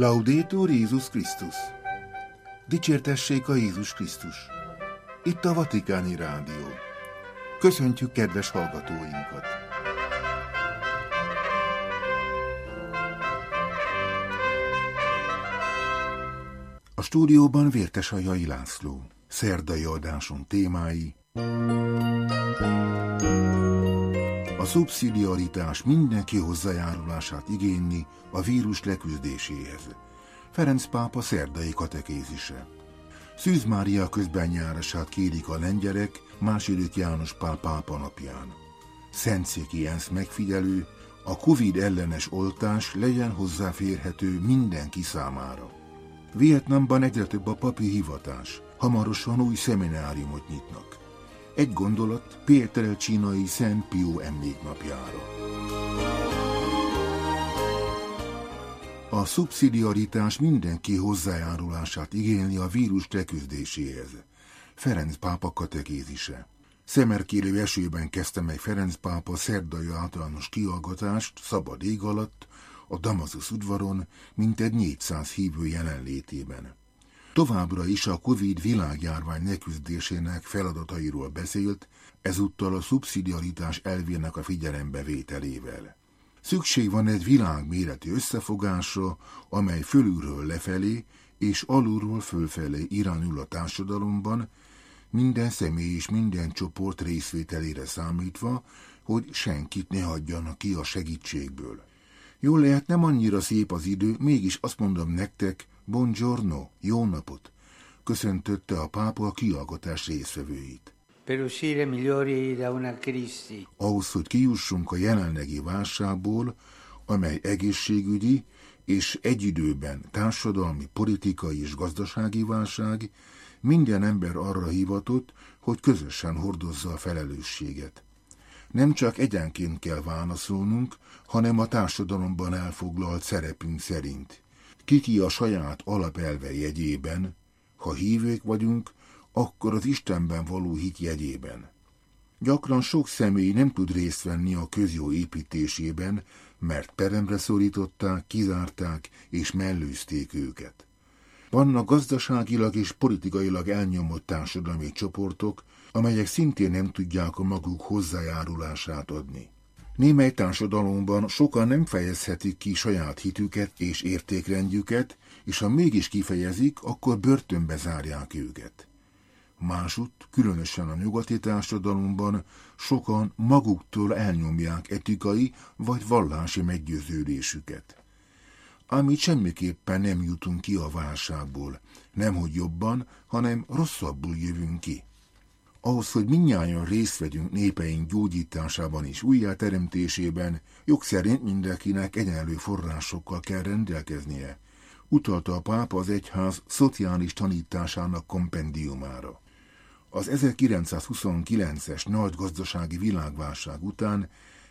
Laudetur Jézus Krisztus! Dicsértessék a Jézus Krisztus! Itt a Vatikáni Rádió. Köszöntjük kedves hallgatóinkat! A stúdióban Vértesajai László. Szerdai adásunk témái: a szubszidiaritás mindenki hozzájárulását igényli a vírus leküzdéséhez. Ferenc pápa szerdai katekézise. Szűz Mária közbenjárását kérik a lengyelek II. János Pál pápa napján. Szentszéki ENSZ megfigyelő: a Covid ellenes oltás legyen hozzáférhető mindenki számára. Vietnámban egyre több a papi hivatás, hamarosan új szemináriumot nyitnak. Egy gondolat Pietrelcinai Szent Pió emléknapjára. A szubszidiaritás mindenki hozzájárulását igényli a vírus leküzdéséhez. Ferenc pápa katekézise. Szemerkélő esőben kezdte meg Ferenc pápa szerdai általános kihallgatást szabad ég alatt a Damaszkusz udvaron, mintegy 400 hívő jelenlétében. Továbbra is a Covid világjárvány leküzdésének feladatairól beszélt, ezúttal a szubszidiaritás elvének a figyelembevételével. Szükség van egy világméretű összefogásra, amely fölülről lefelé és alulról fölfelé irányul a társadalomban, minden személy és minden csoport részvételére számítva, hogy senkit ne hagyjanak ki a segítségből. Jól lehet, nem annyira szép az idő, mégis azt mondom nektek, buongiorno, jó napot, köszöntötte a pápa a kihallgatás résztvevőit. Ahhoz, hogy kijussunk a jelenlegi válságból, amely egészségügyi és egy időben társadalmi, politikai és gazdasági válság, minden ember arra hivatott, hogy közösen hordozza a felelősséget. Nem csak egyenként kell válaszolnunk, hanem a társadalomban elfoglalt szerepünk szerint. Ki a saját alapelve jegyében, ha hívők vagyunk, akkor az Istenben való hit jegyében. Gyakran sok személy nem tud részt venni a közjó építésében, mert peremre szorították, kizárták és mellőzték őket. Vannak gazdaságilag és politikailag elnyomott társadalmi csoportok, amelyek szintén nem tudják a maguk hozzájárulását adni. Némely társadalomban sokan nem fejezhetik ki saját hitüket és értékrendjüket, és ha mégis kifejezik, akkor börtönbe zárják őket. Másutt, különösen a nyugati társadalomban sokan maguktól elnyomják etikai vagy vallási meggyőződésüket. Amit semmiképpen nem jutunk ki a válságból, nemhogy jobban, hanem rosszabbul jövünk ki. Ahhoz, hogy mindnyájan részt vegyünk népeink gyógyításában és újjáteremtésében, jog szerint mindenkinek egyenlő forrásokkal kell rendelkeznie, utalta a pápa az egyház szociális tanításának kompendiumára. Az 1929-es nagy gazdasági világválság után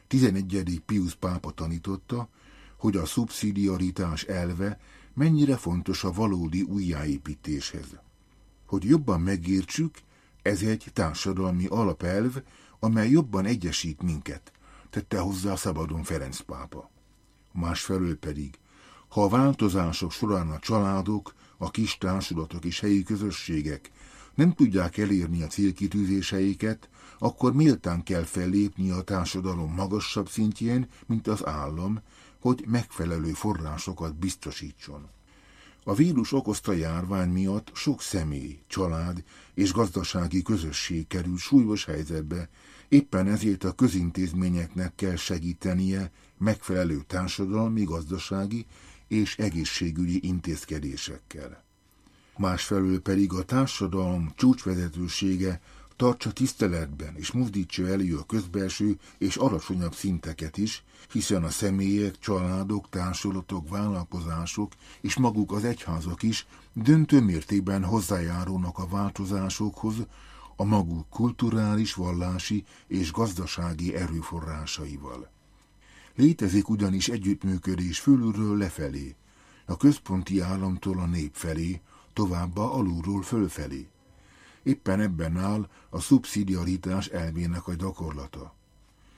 11. Piusz pápa tanította, hogy a szubszidiaritás elve mennyire fontos a valódi újjáépítéshez. Hogy jobban megértsük, ez egy társadalmi alapelv, amely jobban egyesít minket, tette hozzá szabadon Ferenc pápa. Másfelől pedig, ha a változások során a családok, a kis társulatok és helyi közösségek nem tudják elérni a célkitűzéseiket, akkor méltán kell fellépni a társadalom magasabb szintjén, mint az állam, hogy megfelelő forrásokat biztosítson. A vírus okozta járvány miatt sok személy, család és gazdasági közösség kerül súlyos helyzetbe, éppen ezért a közintézményeknek kell segítenie megfelelő társadalmi, gazdasági és egészségügyi intézkedésekkel. Másfelől pedig a társadalom csúcsvezetősége tartsa tiszteletben és mozdítsa elő a közbelső és alacsonyabb szinteket is, hiszen a személyek, családok, társulatok, vállalkozások és maguk az egyházak is döntő mértékben hozzájárulnak a változásokhoz a maguk kulturális, vallási és gazdasági erőforrásaival. Létezik ugyanis együttműködés fölülről lefelé, a központi államtól a nép felé, továbbá alulról fölfelé. Éppen ebben áll a szubszidiaritás elvének a gyakorlata.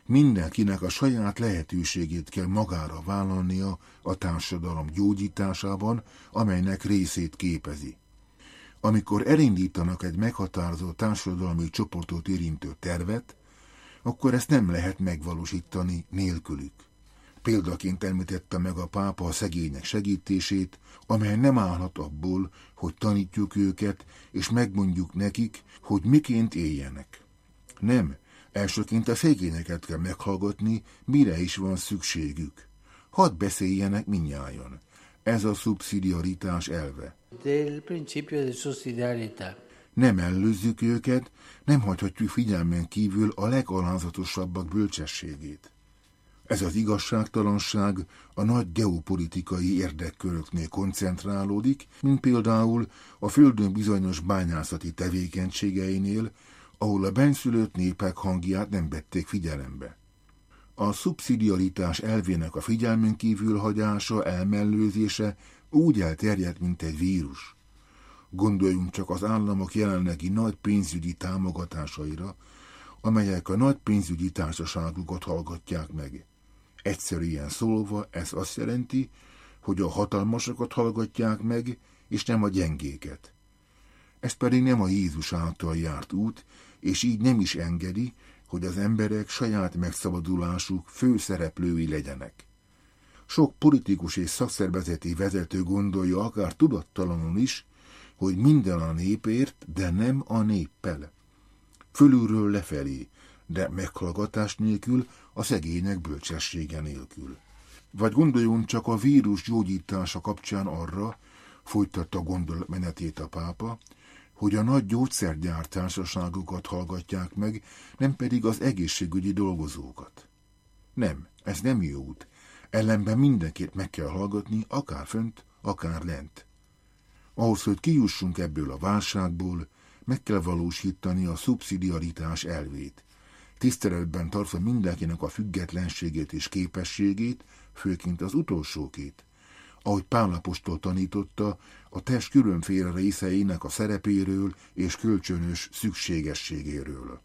Mindenkinek a saját lehetőségét kell magára vállalnia a társadalom gyógyításában, amelynek részét képezi. Amikor elindítanak egy meghatározó társadalmi csoportot érintő tervet, akkor ezt nem lehet megvalósítani nélkülük. Példaként említette meg a pápa a szegények segítését, amely nem állhat abból, hogy tanítjuk őket, és megmondjuk nekik, hogy miként éljenek. Nem, elsőként a szegényeket kell meghallgatni, mire is van szükségük. Hadd beszéljenek mindnyájan. Ez a szubszidiaritás elve. Nem ellőzzük őket, nem hagyhatjuk figyelmen kívül a legalázatosabbak bölcsességét. Ez az igazságtalanság a nagy geopolitikai érdekköröknél koncentrálódik, mint például a földön bizonyos bányászati tevékenységeinél, ahol a bennszülött népek hangját nem vették figyelembe. A szubszidiaritás elvének a figyelmen kívül hagyása, elmellőzése úgy elterjedt, mint egy vírus. Gondoljunk csak az államok jelenlegi nagy pénzügyi támogatásaira, amelyek a nagy pénzügyi társaságokat hallgatják meg. Egyszerűen szólva ez azt jelenti, hogy a hatalmasokat hallgatják meg, és nem a gyengéket. Ez pedig nem a Jézus által járt út, és így nem is engedi, hogy az emberek saját megszabadulásuk főszereplői legyenek. Sok politikus és szakszervezeti vezető gondolja akár tudattalanul is, hogy minden a népért, de nem a néppel. Fölülről lefelé, de meghallgatás nélkül, a szegények bölcsessége nélkül. Vagy gondoljunk csak a vírus gyógyítása kapcsán arra, folytatta gondolatmenetét a pápa, hogy a nagy gyógyszergyártársaságokat hallgatják meg, nem pedig az egészségügyi dolgozókat. Nem, ez nem jó út. Ellenben mindenkit meg kell hallgatni, akár fönt, akár lent. Ahhoz, hogy kijussunk ebből a válságból, meg kell valósítani a szubszidiaritás elvét. Tiszteletben tartva mindenkinek a függetlenségét és képességét, főként az utolsókét. Ahogy Pál apostol tanította, a test különféle részeinek a szerepéről és kölcsönös szükségességéről.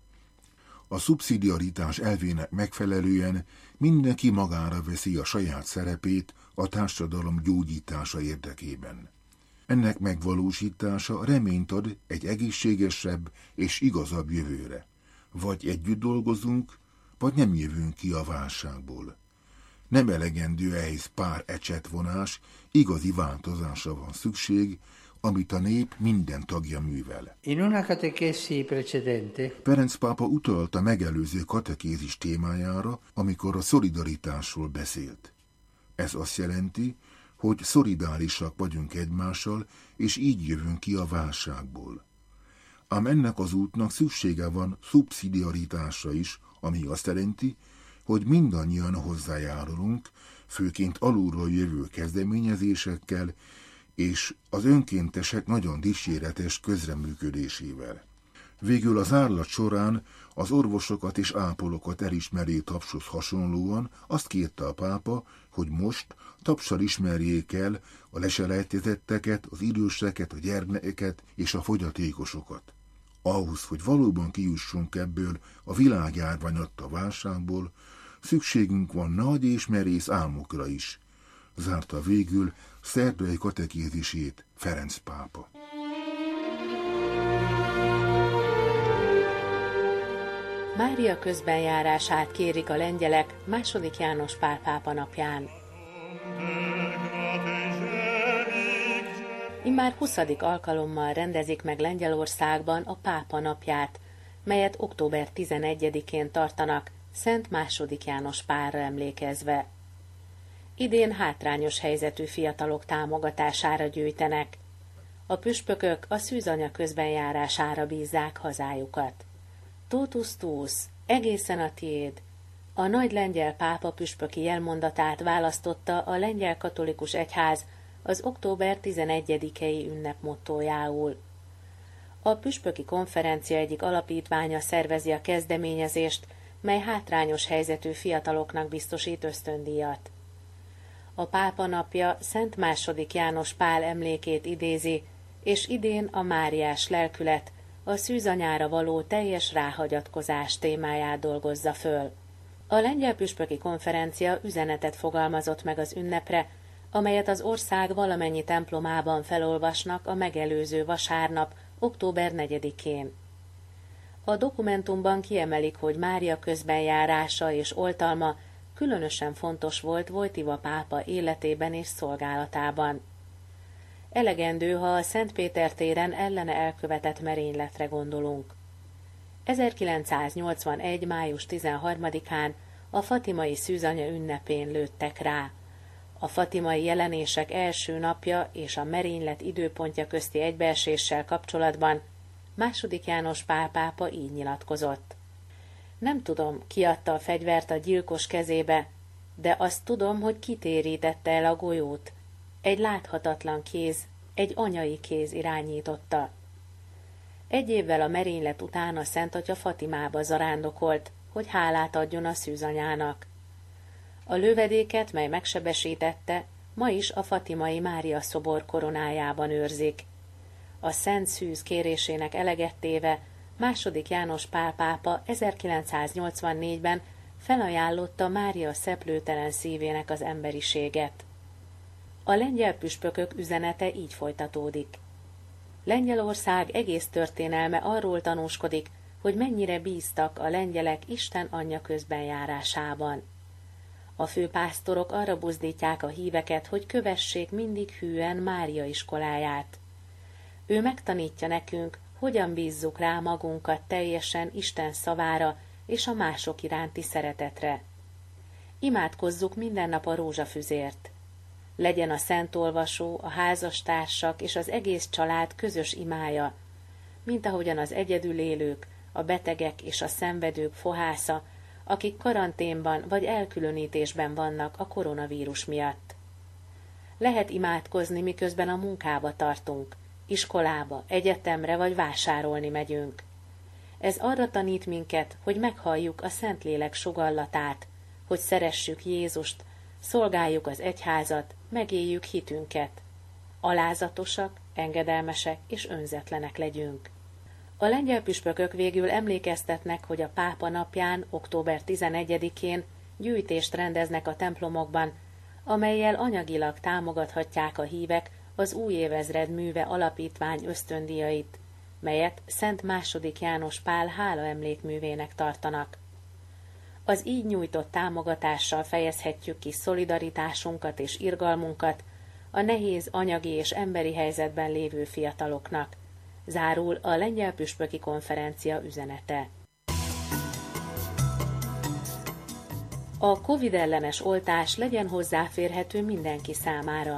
A szubszidiaritás elvének megfelelően mindenki magára veszi a saját szerepét a társadalom gyógyítása érdekében. Ennek megvalósítása reményt ad egy egészségesebb és igazabb jövőre. Vagy együtt dolgozunk, vagy nem jövünk ki a válságból. Nem elegendő ehhez pár ecsetvonás, igazi változásra van szükség, amit a nép minden tagja művel. Ferenc pápa utalt a megelőző katekézis témájára, amikor a szolidaritásról beszélt. Ez azt jelenti, hogy szolidárisak vagyunk egymással, és így jövünk ki a válságból. Ám ennek az útnak szüksége van szubszidiaritásra is, ami azt jelenti, hogy mindannyian hozzájárulunk, főként alulról jövő kezdeményezésekkel, és az önkéntesek nagyon dicséretes közreműködésével. Végül az árlat során az orvosokat és ápolókat elismerő tapshoz hasonlóan azt kérte a pápa, hogy most tapssal ismerjék el a leselejtezetteket, az időseket, a gyermekeket és a fogyatékosokat. Ahhoz, hogy valóban kijussunk ebből a világjárvány adta válságból, szükségünk van nagy és merész álmokra is, zárta végül szerdai katekézisét Ferenc pápa. Mária közbenjárását kérik a lengyelek II. János Pál pápa napján. Immár 20. alkalommal rendezik meg Lengyelországban a pápa napját, melyet október 11-én tartanak, Szent II. János Pálra emlékezve. Idén hátrányos helyzetű fiatalok támogatására gyűjtenek. A püspökök a szűzanya közbenjárására bízzák hazájukat. Totus tuus, egészen a tiéd. A nagy lengyel pápa püspöki jelmondatát választotta a lengyel katolikus egyház az október 11-i ünnep mottójául. A püspöki konferencia egyik alapítványa szervezi a kezdeményezést, mely hátrányos helyzetű fiataloknak biztosít ösztöndíjat. A pápa napja Szent II. János Pál emlékét idézi, és idén a máriás lelkület, a szűzanyára való teljes ráhagyatkozás témáját dolgozza föl. A lengyel püspöki konferencia üzenetet fogalmazott meg az ünnepre, amelyet az ország valamennyi templomában felolvasnak a megelőző vasárnap, október 4-én. A dokumentumban kiemelik, hogy Mária közbenjárása és oltalma különösen fontos volt Wojtyła pápa életében és szolgálatában. Elegendő, ha a Szent Péter téren ellene elkövetett merényletre gondolunk. 1981. május 13-án a fatimai szűzanya ünnepén lőttek rá. A fatimai jelenések első napja és a merénylet időpontja közti egybeeséssel kapcsolatban II. János Pál pápa így nyilatkozott. Nem tudom, ki adta a fegyvert a gyilkos kezébe, de azt tudom, hogy kitérítette el a golyót. Egy láthatatlan kéz, egy anyai kéz irányította. Egy évvel a merénylet után a Szent Atya Fatimába zarándokolt, hogy hálát adjon a szűzanyának. A lövedéket, mely megsebesítette, ma is a fatimai Mária szobor koronájában őrzik. A Szent Szűz kérésének eleget téve II. János Pál pápa 1984-ben felajánlotta Mária szeplőtelen szívének az emberiséget. A lengyel püspökök üzenete így folytatódik. Lengyelország egész történelme arról tanúskodik, hogy mennyire bíztak a lengyelek Isten Anyja közbenjárásában. A főpásztorok arra buzdítják a híveket, hogy kövessék mindig hűen Mária iskoláját. Ő megtanítja nekünk, hogyan bízzuk rá magunkat teljesen Isten szavára és a mások iránti szeretetre. Imádkozzuk minden nap a rózsafüzért. Legyen a szentolvasó, a házastársak és az egész család közös imája, mint ahogyan az egyedül élők, a betegek és a szenvedők fohásza, akik karanténban vagy elkülönítésben vannak a koronavírus miatt. Lehet imádkozni, miközben a munkába tartunk, iskolába, egyetemre vagy vásárolni megyünk. Ez arra tanít minket, hogy meghalljuk a Szentlélek sugallatát, hogy szeressük Jézust, szolgáljuk az egyházat, megéljük hitünket. Alázatosak, engedelmesek és önzetlenek legyünk. A lengyel püspökök végül emlékeztetnek, hogy a pápa napján, október 11-én gyűjtést rendeznek a templomokban, amellyel anyagilag támogathatják a hívek az új évezred műve alapítvány ösztöndíjait, melyet Szent II. János Pál hálaemlékművének tartanak. Az így nyújtott támogatással fejezhetjük ki szolidaritásunkat és irgalmunkat a nehéz anyagi és emberi helyzetben lévő fiataloknak. Zárul a lengyel püspöki konferencia üzenete. A Covid-ellenes oltás legyen hozzáférhető mindenki számára.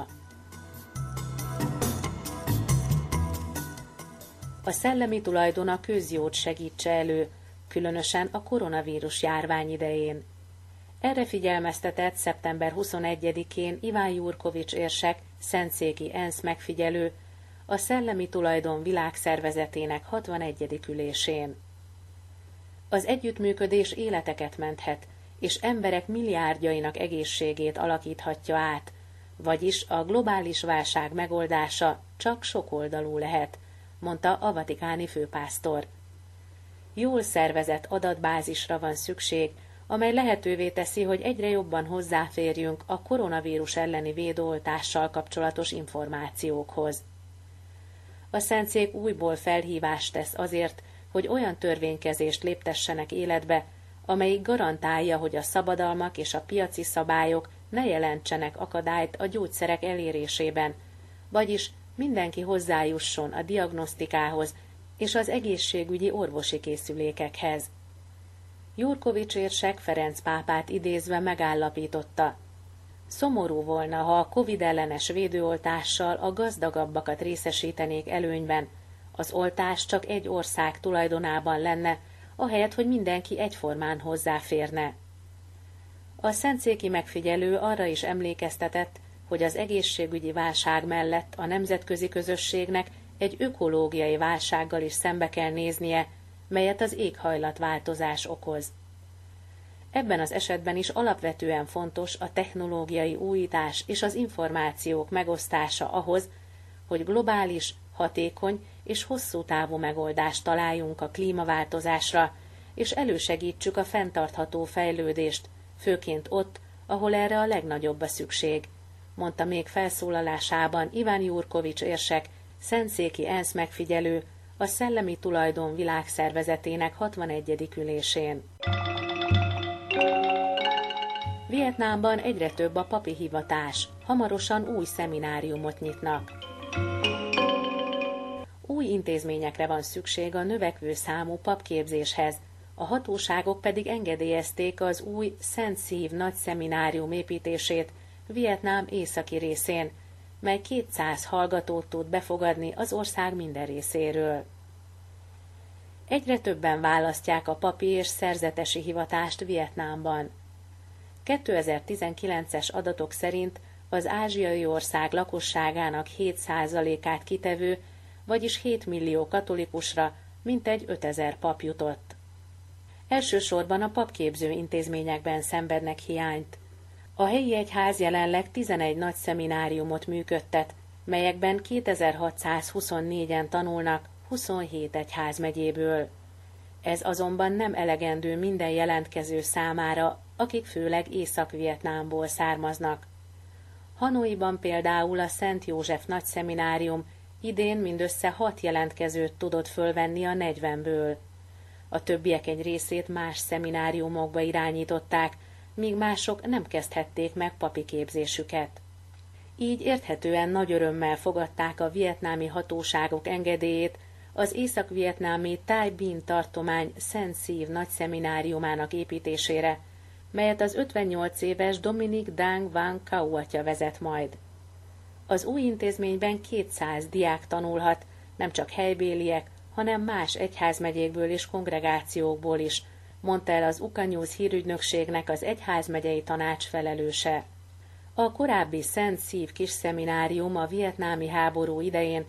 A szellemi tulajdon a közjót segítse elő, különösen a koronavírus járvány idején. Erre figyelmeztetett szeptember 21-én Iván Jurkovics érsek, szentszéki ENSZ megfigyelő, a Szellemi Tulajdon Világszervezetének 61. ülésén. Az együttműködés életeket menthet, és emberek milliárdjainak egészségét alakíthatja át, vagyis a globális válság megoldása csak sokoldalú lehet, mondta a vatikáni főpásztor. Jól szervezett adatbázisra van szükség, amely lehetővé teszi, hogy egyre jobban hozzáférjünk a koronavírus elleni védőoltással kapcsolatos információkhoz. A Szentszék újból felhívást tesz azért, hogy olyan törvénykezést léptessenek életbe, amelyik garantálja, hogy a szabadalmak és a piaci szabályok ne jelentsenek akadályt a gyógyszerek elérésében, vagyis mindenki hozzájusson a diagnosztikához és az egészségügyi orvosi készülékekhez. Jurkovics érsek Ferenc pápát idézve megállapította: szomorú volna, ha a Covid-ellenes védőoltással a gazdagabbakat részesítenék előnyben, az oltás csak egy ország tulajdonában lenne, ahelyett, hogy mindenki egyformán hozzáférne. A szentszéki megfigyelő arra is emlékeztetett, hogy az egészségügyi válság mellett a nemzetközi közösségnek egy ökológiai válsággal is szembe kell néznie, melyet az éghajlatváltozás okoz. Ebben az esetben is alapvetően fontos a technológiai újítás és az információk megosztása ahhoz, hogy globális, hatékony és hosszú távú megoldást találjunk a klímaváltozásra, és elősegítsük a fenntartható fejlődést, főként ott, ahol erre a legnagyobb a szükség, mondta még felszólalásában Iván Jurkovics érsek, szentszéki ENSZ megfigyelő, a Szellemi Tulajdon Világszervezetének 61. ülésén. Vietnámban egyre több a papi hivatás, hamarosan új szemináriumot nyitnak. Új intézményekre van szükség a növekvő számú papképzéshez, a hatóságok pedig engedélyezték az új Szent Szív nagy szeminárium építését Vietnám északi részén, mely 200 hallgatót tud befogadni az ország minden részéről. Egyre többen választják a papi és szerzetesi hivatást Vietnámban. 2019-es adatok szerint az ázsiai ország lakosságának 7%-át kitevő, vagyis 7 millió katolikusra mintegy 5000 pap jutott. Elsősorban a papképző intézményekben szenvednek hiányt. A helyi egyház jelenleg 11 nagy szemináriumot működtet, melyekben 2624-en tanulnak 27 egyházmegyéből. Ez azonban nem elegendő minden jelentkező számára, akik főleg Észak-Vietnámból származnak. Hanoiban például a Szent József nagy szeminárium idén mindössze 6 jelentkezőt tudott fölvenni a 40-ből. A többiek egy részét más szemináriumokba irányították, míg mások nem kezdhették meg papi képzésüket. Így érthetően nagy örömmel fogadták a vietnámi hatóságok engedélyét az észak-vietnámi Tay Binh tartomány Szent Szív nagy szemináriumának építésére, melyet az 58 éves Dominic Dang Van Cao atya vezet majd. Az új intézményben 200 diák tanulhat, nem csak helybéliek, hanem más egyházmegyékből és kongregációkból is, mondta el az UKA News hírügynökségnek az egyházmegyei tanács felelőse. A korábbi Szent Szív kis szeminárium a vietnámi háború idején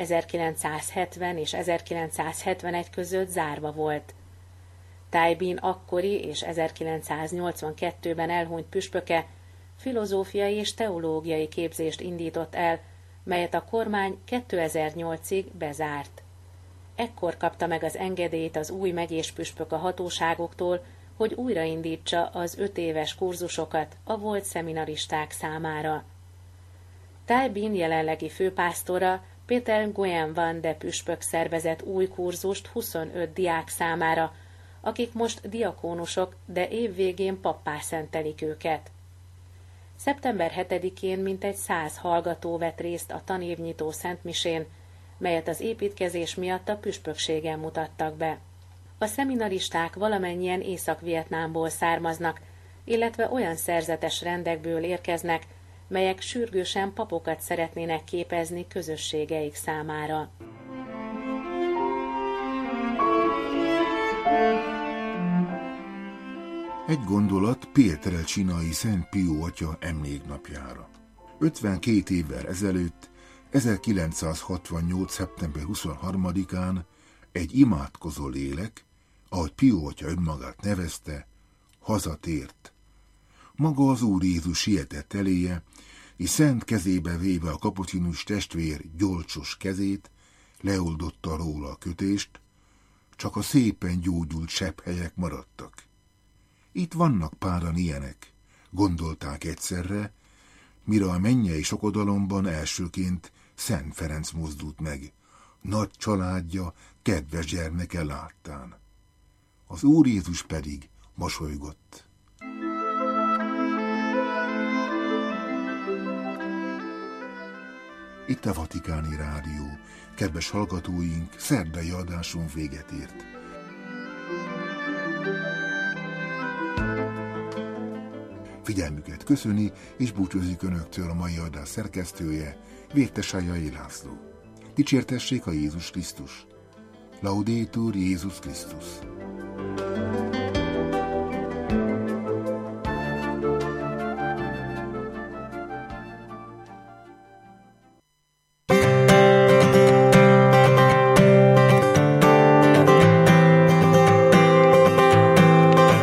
1970 és 1971 között zárva volt. Tay Binh akkori és 1982-ben elhunyt püspöke filozófiai és teológiai képzést indított el, melyet a kormány 2008-ig bezárt. Ekkor kapta meg az engedélyt az új megyés püspök a hatóságoktól, hogy újraindítsa az 5 éves kurzusokat a volt szeminaristák számára. Tay Binh jelenlegi főpásztora Peter Nguyen Van de püspök szervezett új kurzust 25 diák számára, akik most diakónusok, de év végén pappá szentelik őket. Szeptember 7-én mintegy 100 hallgató vett részt a tanévnyitó szentmisén, melyet az építkezés miatt a püspökségen mutattak be. A szeminaristák valamennyien Észak-Vietnámból származnak, illetve olyan szerzetes rendekből érkeznek, melyek sürgősen papokat szeretnének képezni közösségeik számára. Egy gondolat Pietre csinai Szent Pió atya emléknapjára. 52 évvel ezelőtt, 1968. szeptember 23-án egy imádkozó lélek, ahogy Pió atya önmagát nevezte, hazatért. Maga az Úr Jézus sietett eléje, és szent kezébe véve a kapucinus testvér gyolcsos kezét, leoldotta róla a kötést, csak a szépen gyógyult sebhelyek maradtak. Itt vannak páran ilyenek, gondolták egyszerre, mire a mennyei sokodalomban elsőként Szent Ferenc mozdult meg, nagy családja, kedves gyermeke láttán. Az Úr Jézus pedig mosolygott. Itt a Vatikáni Rádió. Kedves hallgatóink, szerdai adáson véget ért. Figyelmüket köszöni és búcsúzik Önöktől a mai adás szerkesztője, Vértesályai László. Dicsértessék a Jézus Krisztus! Laudetur Jézus Krisztus!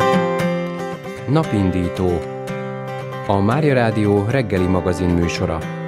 Napindító. A Mária Rádió reggeli magazin műsora.